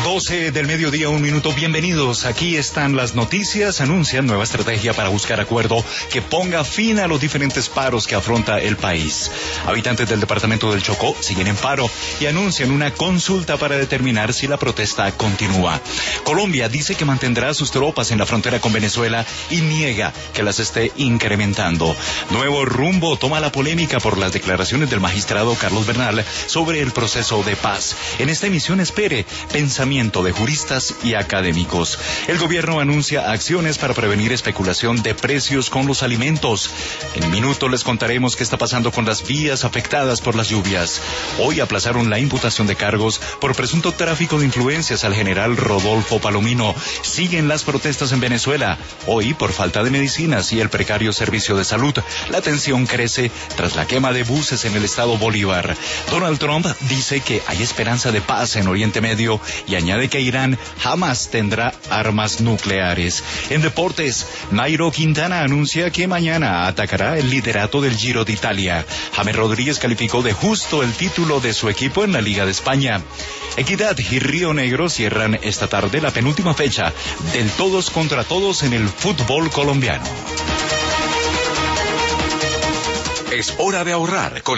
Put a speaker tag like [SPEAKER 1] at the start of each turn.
[SPEAKER 1] 12 del mediodía, 1 minuto. Bienvenidos. Aquí están las noticias. Anuncian nueva estrategia para buscar acuerdo que ponga fin a los diferentes paros que afronta el país. Habitantes del departamento del Chocó siguen en paro y anuncian una consulta para determinar si la protesta continúa. Colombia dice que mantendrá sus tropas en la frontera con Venezuela y niega que las esté incrementando. Nuevo rumbo toma la polémica por las declaraciones del magistrado Carlos Bernal sobre el proceso de paz. En esta emisión espere pensamiento de juristas y académicos. El gobierno anuncia acciones para prevenir especulación de precios con los alimentos. En minutos les contaremos qué está pasando con las vías afectadas por las lluvias. Hoy aplazaron la imputación de cargos por presunto tráfico de influencias al general Rodolfo Palomino. Siguen las protestas en Venezuela, hoy por falta de medicinas y el precario servicio de salud. La tensión crece tras la quema de buses en el estado Bolívar. Donald Trump dice que hay esperanza de paz en Oriente Medio y añade que Irán jamás tendrá armas nucleares. En deportes, Nairo Quintana anuncia que mañana atacará el liderato del Giro de Italia. James Rodríguez calificó de justo el título de su equipo en la Liga de España. Equidad y Río Negro cierran esta tarde la penúltima fecha del todos contra todos en el fútbol colombiano.
[SPEAKER 2] Es hora de ahorrar con